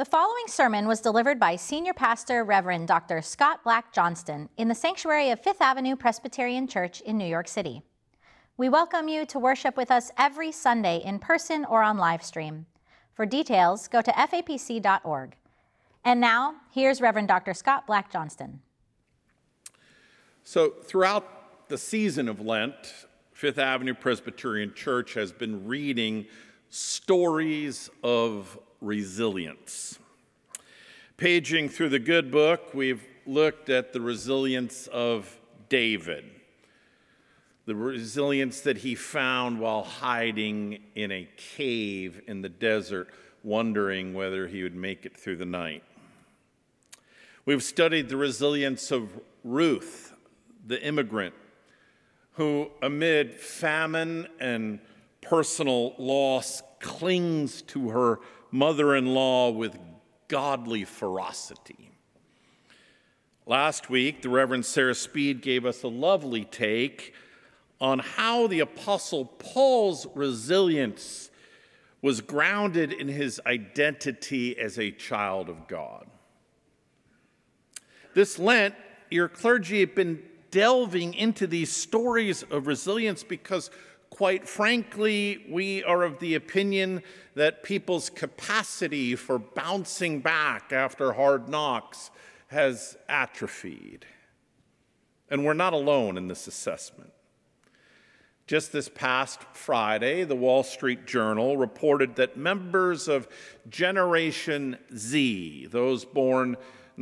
The following sermon was delivered by Senior Pastor Reverend Dr. Scott Black Johnston in the sanctuary of Fifth Avenue Presbyterian Church in New York City. We welcome you to worship with us every Sunday in person or on live stream. For details, go to fapc.org. And now, here's Reverend Dr. Scott Black Johnston. So throughout the season of Lent, Fifth Avenue Presbyterian Church has been reading stories of resilience. Paging through the good book, we've looked at the resilience of David, the resilience that he found while hiding in a cave in the desert, wondering whether he would make it through the night. We've studied the resilience of Ruth, the immigrant, who amid famine and personal loss clings to her mother-in-law with godly ferocity. Last week, the Reverend Sarah Speed gave us a lovely take on how the Apostle Paul's resilience was grounded in his identity as a child of God. This Lent, your clergy have been delving into these stories of resilience because, quite frankly, we are of the opinion that people's capacity for bouncing back after hard knocks has atrophied. And we're not alone in this assessment. Just this past Friday, the Wall Street Journal reported that members of Generation Z, those born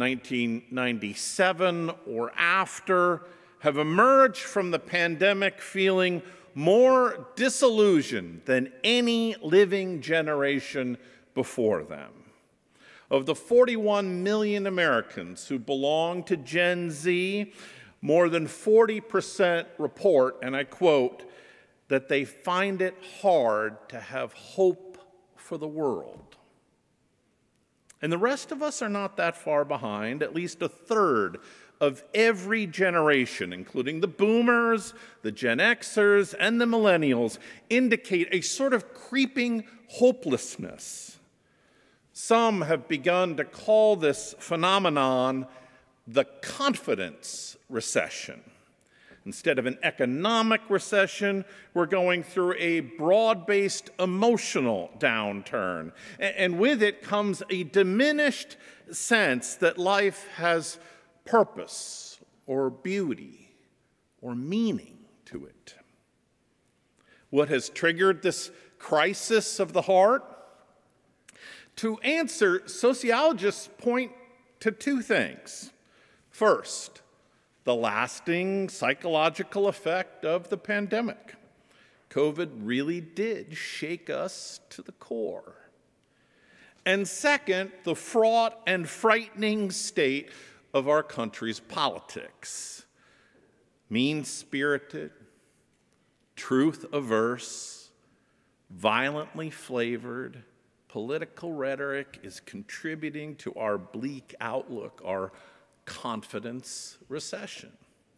1997 or after, have emerged from the pandemic feeling more disillusioned than any living generation before them. Of the 41 million Americans who belong to Gen Z, more than 40% report, and I quote, that they find it hard to have hope for the world. And the rest of us are not that far behind. At least a third of every generation, including the boomers, the Gen Xers, and the millennials, indicate a sort of creeping hopelessness. Some have begun to call this phenomenon the confidence recession. Instead of an economic recession, we're going through a broad-based emotional downturn. And with it comes a diminished sense that life has purpose or beauty or meaning to it. What has triggered this crisis of the heart? To answer, sociologists point to two things. First, the lasting psychological effect of the pandemic. COVID really did shake us to the core. And second, the fraught and frightening state of our country's politics. Mean-spirited, truth-averse, violently flavored political rhetoric is contributing to our bleak outlook, our confidence recession.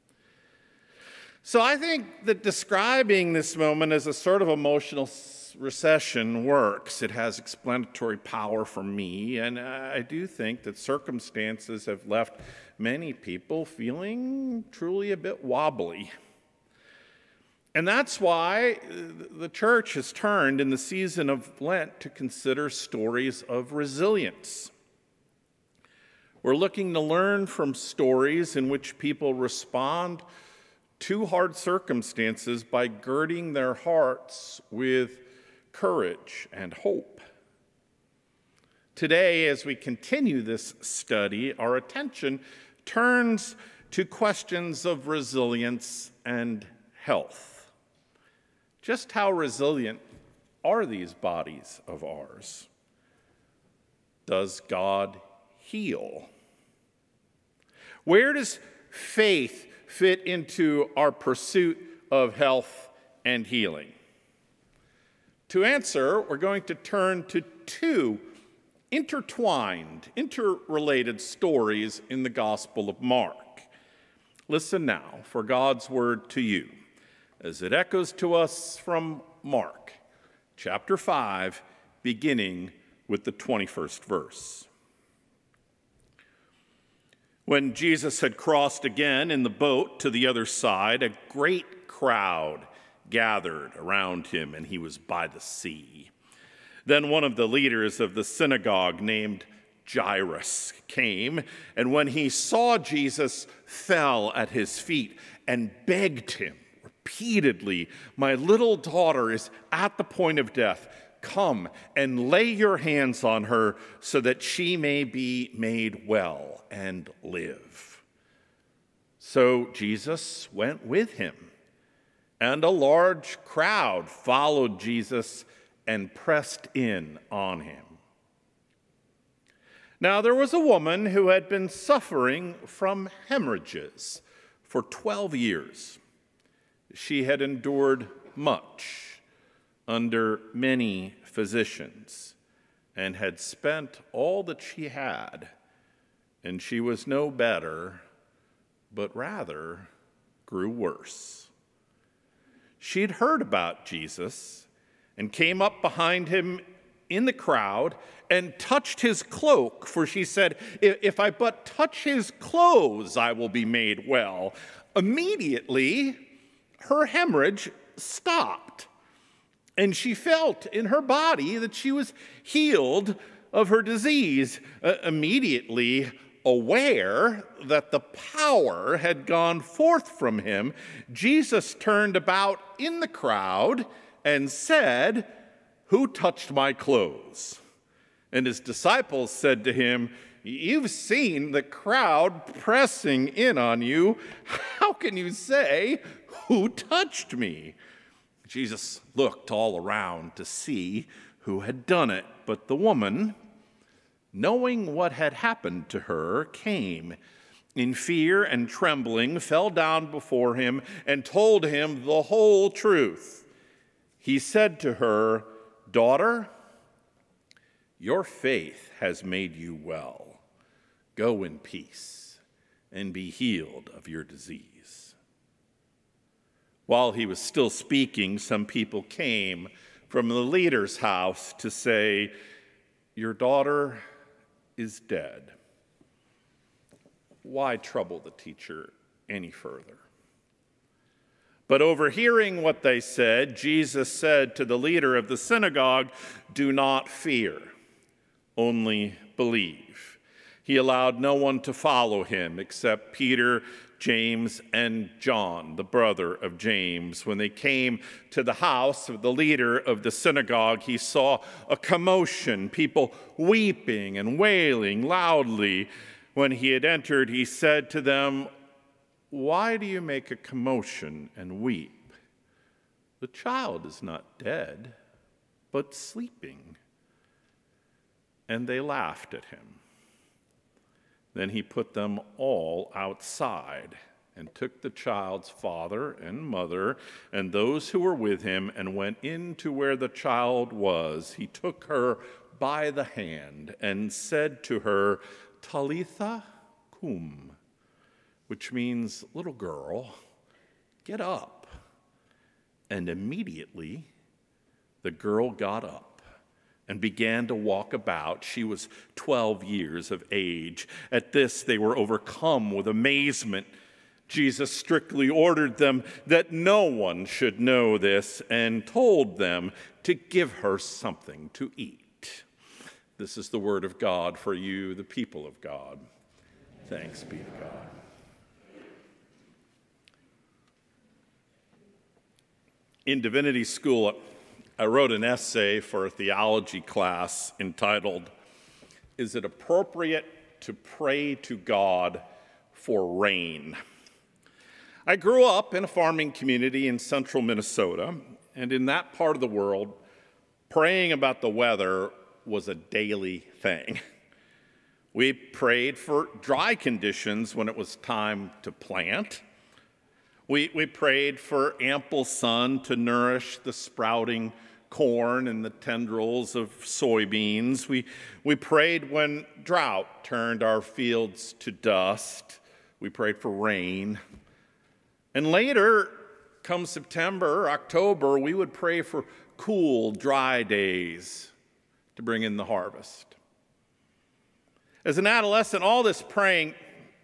So I think that describing this moment as a sort of emotional recession works. It has explanatory power for me, and I do think that circumstances have left many people feeling truly a bit wobbly. And that's why the church has turned in the season of Lent to consider stories of resilience. We're looking to learn from stories in which people respond to hard circumstances by girding their hearts with courage and hope. Today, as we continue this study, our attention turns to questions of resilience and health. Just how resilient are these bodies of ours? Does God heal? Where does faith fit into our pursuit of health and healing? To answer, we're going to turn to two intertwined, interrelated stories in the Gospel of Mark. Listen now for God's word to you as it echoes to us from Mark, chapter 5, beginning with the 21st verse. When Jesus had crossed again in the boat to the other side, a great crowd gathered around him, and he was by the sea. Then one of the leaders of the synagogue, named Jairus, came, and when he saw Jesus, fell at his feet and begged him repeatedly, "My little daughter is at the point of death. Come and lay your hands on her so that she may be made well and live." So Jesus went with him, and a large crowd followed Jesus and pressed in on him. Now there was a woman who had been suffering from hemorrhages for 12 years. She had endured much under many physicians and had spent all that she had, and she was no better, but rather grew worse. She'd heard about Jesus and came up behind him in the crowd and touched his cloak, for she said, "If I but touch his clothes, I will be made well." Immediately, her hemorrhage stopped, and she felt in her body that she was healed of her disease. Immediately aware that the power had gone forth from him, Jesus turned about in the crowd and said, "Who touched my clothes?" And his disciples said to him, "You've seen the crowd pressing in on you. How can you say, 'Who touched me?'" Jesus looked all around to see who had done it, but the woman, knowing what had happened to her, came in fear and trembling, fell down before him, and told him the whole truth. He said to her, "Daughter, your faith has made you well. Go in peace and be healed of your disease." While he was still speaking, some people came from the leader's house to say, "Your daughter is dead. Why trouble the teacher any further?" But overhearing what they said, Jesus said to the leader of the synagogue, "Do not fear, only believe." He allowed no one to follow him except Peter, James, and John, the brother of James. When they came to the house of the leader of the synagogue, he saw a commotion, people weeping and wailing loudly. When he had entered, he said to them, "Why do you make a commotion and weep? The child is not dead, but sleeping." And they laughed at him. Then he put them all outside and took the child's father and mother and those who were with him and went into where the child was. He took her by the hand and said to her, "Talitha cum," which means, "Little girl, get up." And immediately the girl got up and began to walk about. She was 12 years of age. At this, they were overcome with amazement. Jesus strictly ordered them that no one should know this and told them to give her something to eat. This is the word of God for you, the people of God. Thanks be to God. In divinity school, I wrote an essay for a theology class entitled, "Is it appropriate to pray to God for rain?" I grew up in a farming community in central Minnesota, and in that part of the world, praying about the weather was a daily thing. We prayed for dry conditions when it was time to plant. We prayed for ample sun to nourish the sprouting corn and the tendrils of soybeans. We prayed when drought turned our fields to dust. We prayed for rain. And later, come September, October, we would pray for cool, dry days to bring in the harvest. As an adolescent, all this praying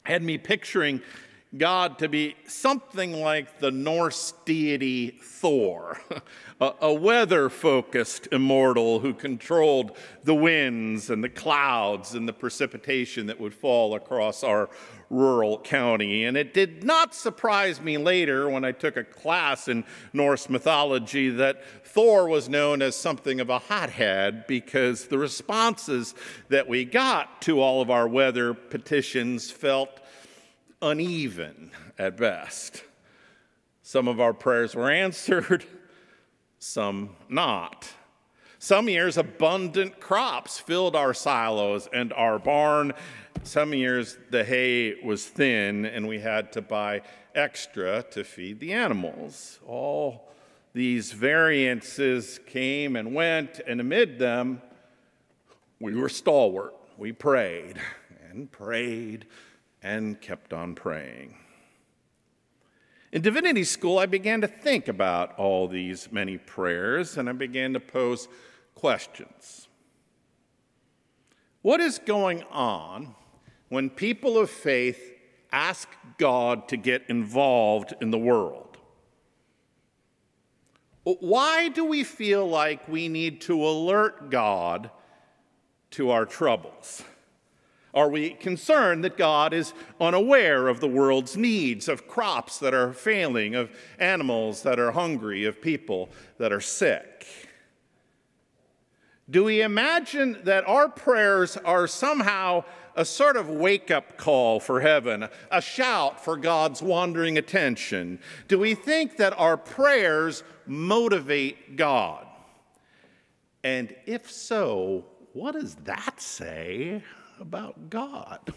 had me picturing God to be something like the Norse deity Thor, a weather-focused immortal who controlled the winds and the clouds and the precipitation that would fall across our rural county. And it did not surprise me later when I took a class in Norse mythology that Thor was known as something of a hothead because the responses that we got to all of our weather petitions felt uneven at best. Some of our prayers were answered, some not. Some years, abundant crops filled our silos and our barn. Some years, the hay was thin and we had to buy extra to feed the animals. All these variances came and went, and amid them, we were stalwart. We prayed and prayed and kept on praying. In divinity school, I began to think about all these many prayers, and I began to pose questions. What is going on when people of faith ask God to get involved in the world? Why do we feel like we need to alert God to our troubles? Are we concerned that God is unaware of the world's needs, of crops that are failing, of animals that are hungry, of people that are sick? Do we imagine that our prayers are somehow a sort of wake-up call for heaven, a shout for God's wandering attention? Do we think that our prayers motivate God? And if so, what does that say about God?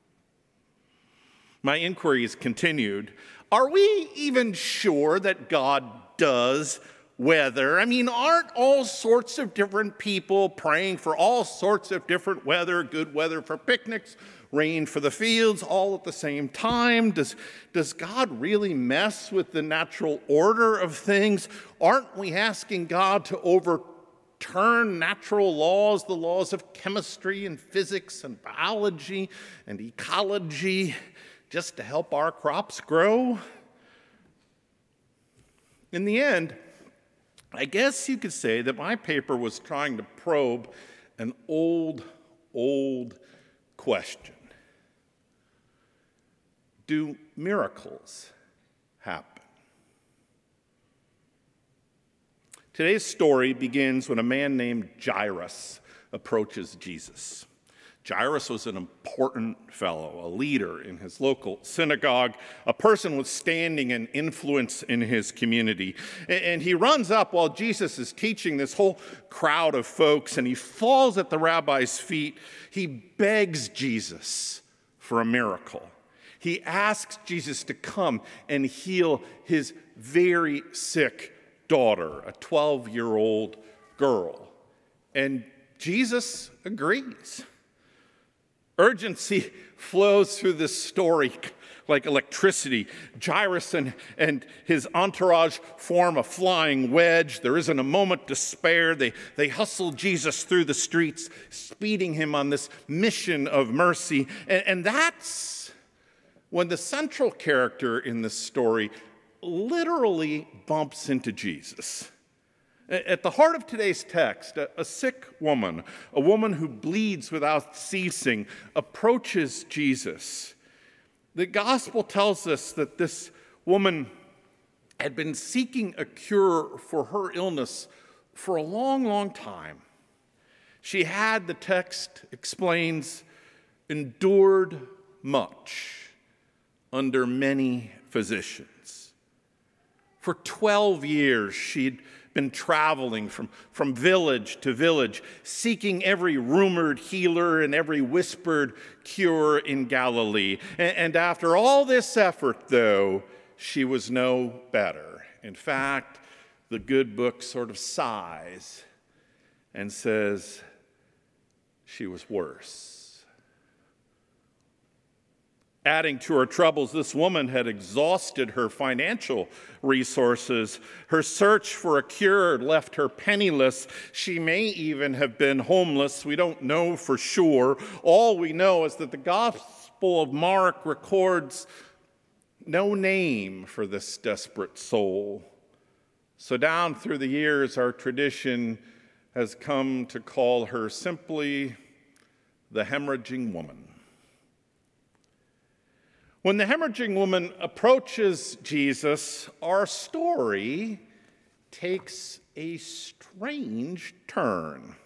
My inquiries continued. Are we even sure that God does weather? I mean, aren't all sorts of different people praying for all sorts of different weather, good weather for picnics, rain for the fields, all at the same time? Does God really mess with the natural order of things? Aren't we asking God to overturn natural laws, the laws of chemistry and physics and biology and ecology, just to help our crops grow? In the end, I guess you could say that my paper was trying to probe an old question. Do miracles happen? Today's story begins when a man named Jairus approaches Jesus. Jairus was an important fellow, a leader in his local synagogue, a person with standing and influence in his community. And he runs up while Jesus is teaching this whole crowd of folks, and he falls at the rabbi's feet. He begs Jesus for a miracle. He asks Jesus to come and heal his very sick daughter, a 12-year-old girl. And Jesus agrees. Urgency flows through this story like electricity. Jairus and his entourage form a flying wedge. There isn't a moment to spare. They hustle Jesus through the streets, speeding him on this mission of mercy. And that's when the central character in this story literally bumps into Jesus. At the heart of today's text, a sick woman, a woman who bleeds without ceasing, approaches Jesus. The gospel tells us that this woman had been seeking a cure for her illness for a long time. She had, the text explains, endured much under many physicians. For 12 years, she'd been traveling from village to village, seeking every rumored healer and every whispered cure in Galilee. And after all this effort, though, she was no better. In fact, the good book sort of sighs and says she was worse. Adding to her troubles, this woman had exhausted her financial resources. Her search for a cure left her penniless. She may even have been homeless. We don't know for sure. All we know is that the gospel Gospel of Mark records no name for this desperate soul. So down through the years, our tradition has come to call her simply the hemorrhaging woman. When the hemorrhaging woman approaches Jesus, our story takes a strange turn.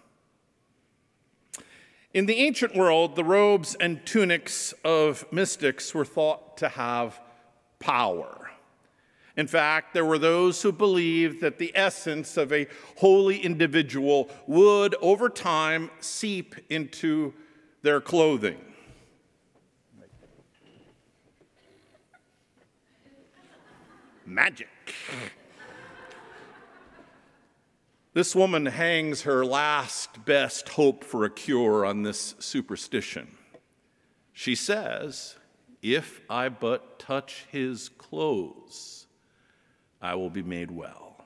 In the ancient world, the robes and tunics of mystics were thought to have power. In fact, there were those who believed that the essence of a holy individual would, over time, seep into their clothing. Magic. This woman hangs her last best hope for a cure on this superstition. She says, "If I but touch his clothes, I will be made well."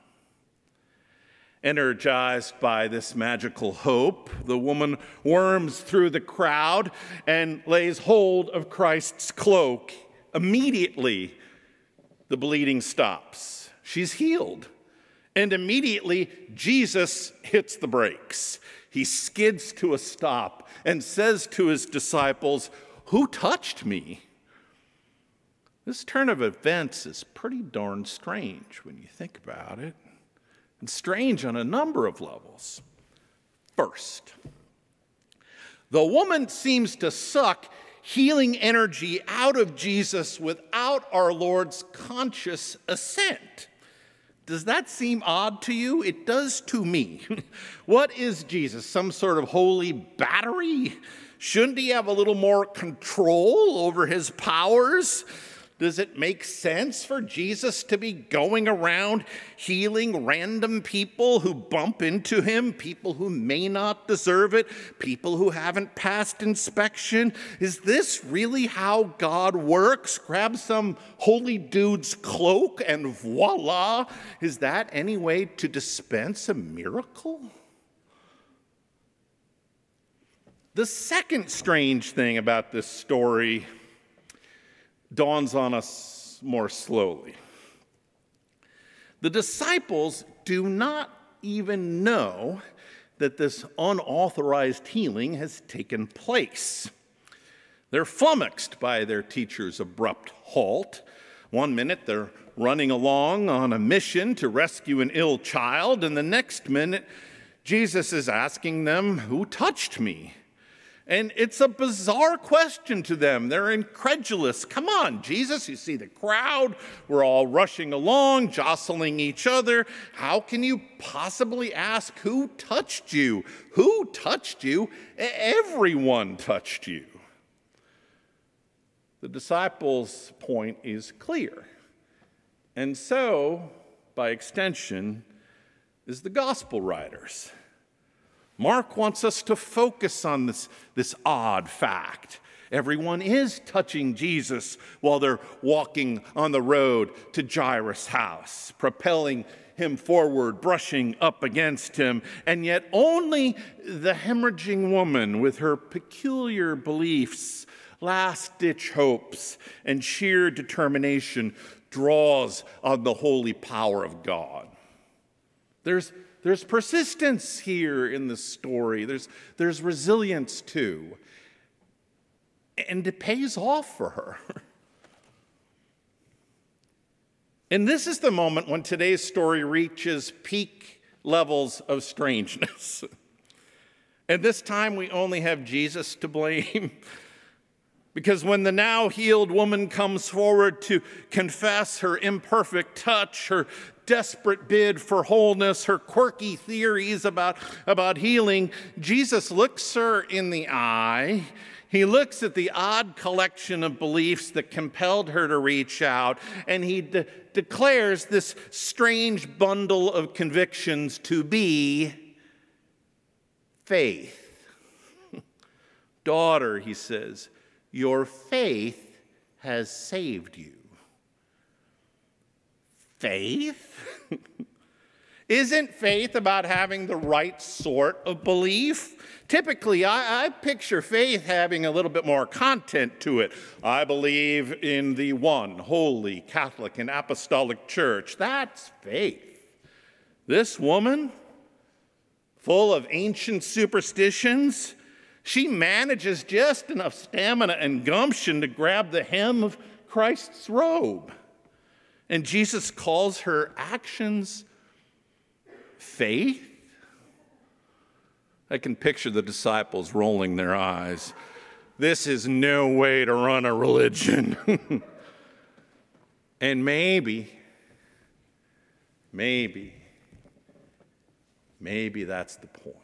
Energized by this magical hope, the woman worms through the crowd and lays hold of Christ's cloak. Immediately, the bleeding stops. She's healed. And immediately, Jesus hits the brakes. He skids to a stop and says to his disciples, "Who touched me?" This turn of events is pretty darn strange when you think about it. And strange on a number of levels. First, the woman seems to suck healing energy out of Jesus without our Lord's conscious assent. Does that seem odd to you? It does to me. What is Jesus, some sort of holy battery? Shouldn't he have a little more control over his powers? Does it make sense for Jesus to be going around healing random people who bump into him, people who may not deserve it, people who haven't passed inspection? Is this really how God works? Grab some holy dude's cloak and voila! Is that any way to dispense a miracle? The second strange thing about this story dawns on us more slowly. The disciples do not even know that this unauthorized healing has taken place. They're flummoxed by their teacher's abrupt halt. One minute they're running along on a mission to rescue an ill child, and the next minute Jesus is asking them, "Who touched me?" And it's a bizarre question to them. They're incredulous. Come on, Jesus, you see the crowd. We're all rushing along, jostling each other. How can you possibly ask who touched you? Who touched you? Everyone touched you. The disciples' point is clear. And so, by extension, is the gospel writers. Mark wants us to focus on this odd fact. Everyone is touching Jesus while they're walking on the road to Jairus' house, propelling him forward, brushing up against him, and yet only the hemorrhaging woman with her peculiar beliefs, last-ditch hopes, and sheer determination draws on the holy power of God. There's persistence here in the story. There's resilience too. And it pays off for her. And this is the moment when today's story reaches peak levels of strangeness. And this time we only have Jesus to blame. Because when the now healed woman comes forward to confess her imperfect touch, her desperate bid for wholeness, her quirky theories about healing, Jesus looks her in the eye. He looks at the odd collection of beliefs that compelled her to reach out, and he declares this strange bundle of convictions to be faith. Daughter, he says, your faith has saved you. Faith? Isn't faith about having the right sort of belief? Typically, I picture faith having a little bit more content to it. I believe in the one holy Catholic and Apostolic Church. That's faith. This woman, full of ancient superstitions, she manages just enough stamina and gumption to grab the hem of Christ's robe. And Jesus calls her actions faith. I can picture the disciples rolling their eyes. This is no way to run a religion. And maybe that's the point.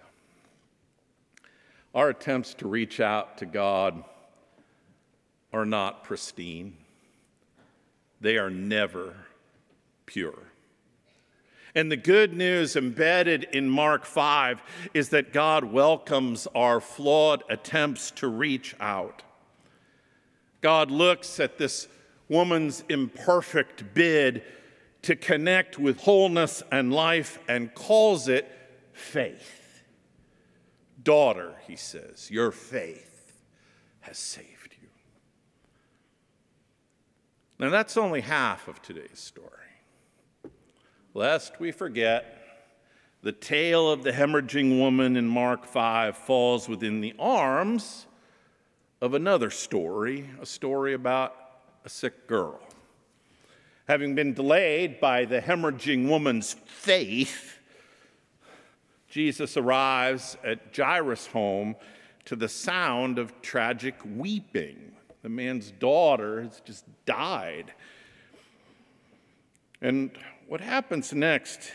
Our attempts to reach out to God are not pristine. They are never pure. And the good news embedded in Mark 5 is that God welcomes our flawed attempts to reach out. God looks at this woman's imperfect bid to connect with wholeness and life and calls it faith. Daughter, he says, your faith has saved you. Now that's only half of today's story. Lest we forget, the tale of the hemorrhaging woman in Mark 5 falls within the arms of another story, a story about a sick girl. Having been delayed by the hemorrhaging woman's faith, Jesus arrives at Jairus' home to the sound of tragic weeping. The man's daughter has just died. And what happens next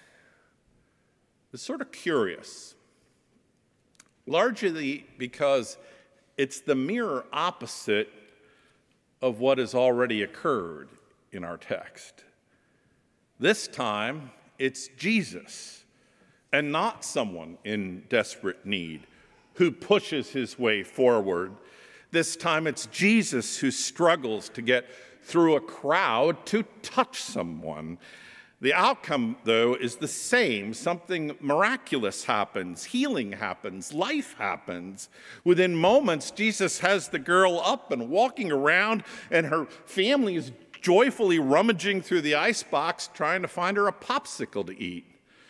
is sort of curious, largely because it's the mirror opposite of what has already occurred in our text. This time, it's Jesus, and not someone in desperate need who pushes his way forward. This time, it's Jesus who struggles to get through a crowd to touch someone. The outcome, though, is the same. Something miraculous happens, healing happens, life happens. Within moments, Jesus has the girl up and walking around, and her family is joyfully rummaging through the icebox trying to find her a popsicle to eat.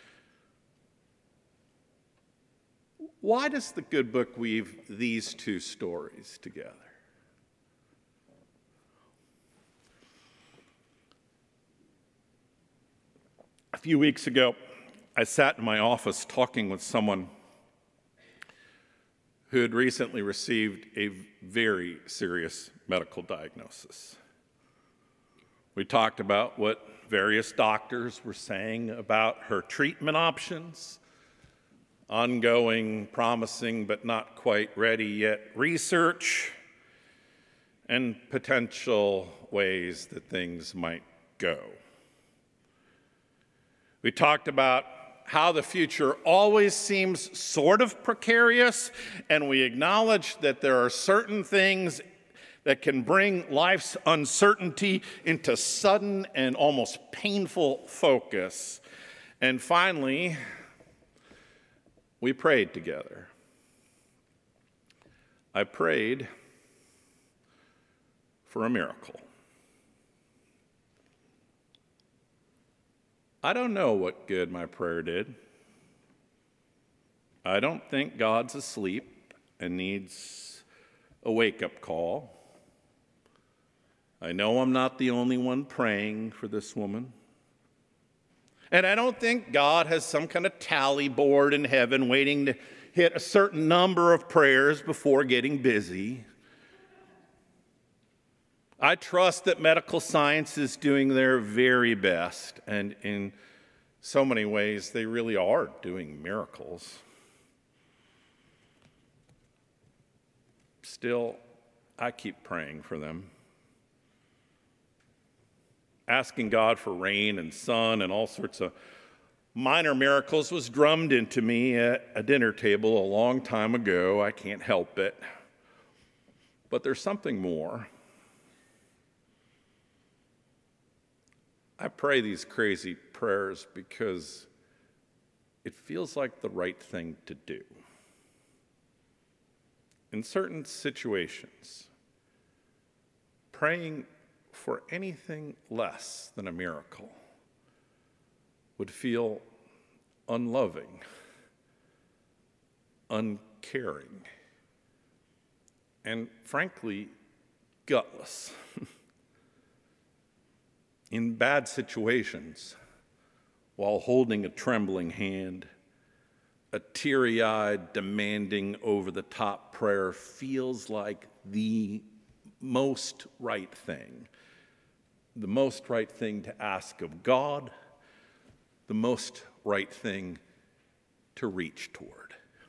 Why does the good book weave these two stories together? A few weeks ago, I sat in my office talking with someone who had recently received a very serious medical diagnosis. We talked about what various doctors were saying about her treatment options, ongoing, promising, but not quite ready yet research, and potential ways that things might go. We talked about how the future always seems sort of precarious, and we acknowledged that there are certain things that can bring life's uncertainty into sudden and almost painful focus. And finally, we prayed together. I prayed for a miracle. I don't know what good my prayer did. I don't think God's asleep and needs a wake-up call. I know I'm not the only one praying for this woman. And I don't think God has some kind of tally board in heaven waiting to hit a certain number of prayers before getting busy. I trust that medical science is doing their very best, and in so many ways, they really are doing miracles. Still, I keep praying for them. Asking God for rain and sun and all sorts of minor miracles was drummed into me at a dinner table a long time ago. I can't help it. But there's something more. I pray these crazy prayers because it feels like the right thing to do. In certain situations, praying for anything less than a miracle would feel unloving, uncaring, and frankly, gutless. In bad situations, while holding a trembling hand, a teary-eyed, demanding, over-the-top prayer feels like the most right thing to ask of God, the most right thing to reach toward.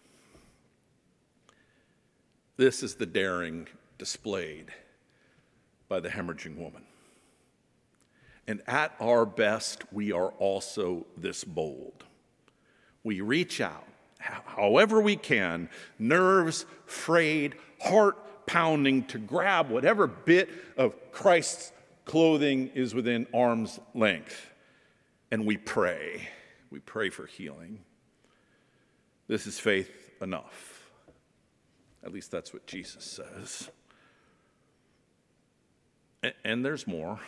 This is the daring displayed by the hemorrhaging woman. And at our best, we are also this bold. We reach out, however we can, nerves frayed, heart pounding, to grab whatever bit of Christ's clothing is within arm's length. And we pray. We pray for healing. This is faith enough. At least that's what Jesus says. And there's more.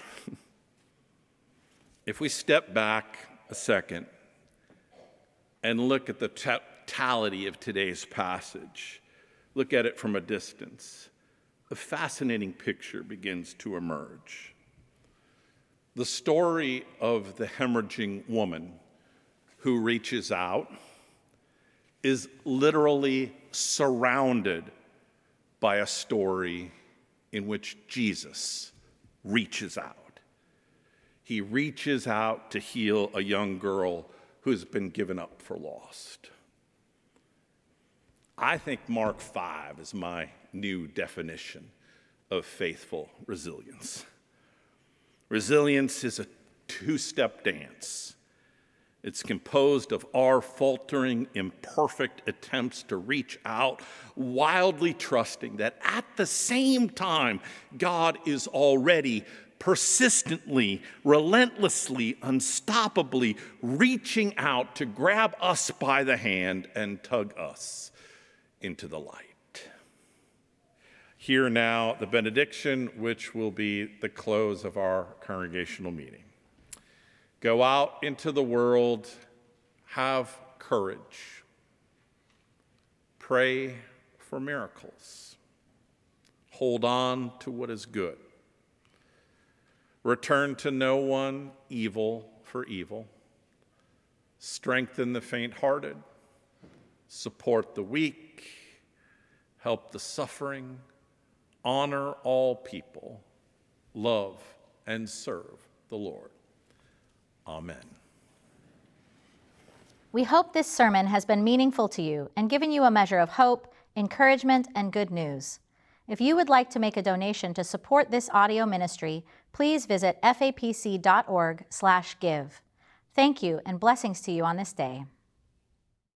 If we step back a second and look at the totality of today's passage, look at it from a distance, a fascinating picture begins to emerge. The story of the hemorrhaging woman who reaches out is literally surrounded by a story in which Jesus reaches out. He reaches out to heal a young girl who's been given up for lost. I think Mark 5 is my new definition of faithful resilience. Resilience is a two-step dance. It's composed of our faltering, imperfect attempts to reach out, wildly trusting that at the same time, God is already persistently, relentlessly, unstoppably reaching out to grab us by the hand and tug us into the light. Hear now the benediction, which will be the close of our congregational meeting. Go out into the world, have courage, pray for miracles, hold on to what is good, return to no one evil for evil, strengthen the faint-hearted, support the weak, help the suffering, honor all people, love and serve the Lord. Amen. We hope this sermon has been meaningful to you and given you a measure of hope, encouragement, and good news. If you would like to make a donation to support this audio ministry, please visit fapc.org/give. Thank you and blessings to you on this day.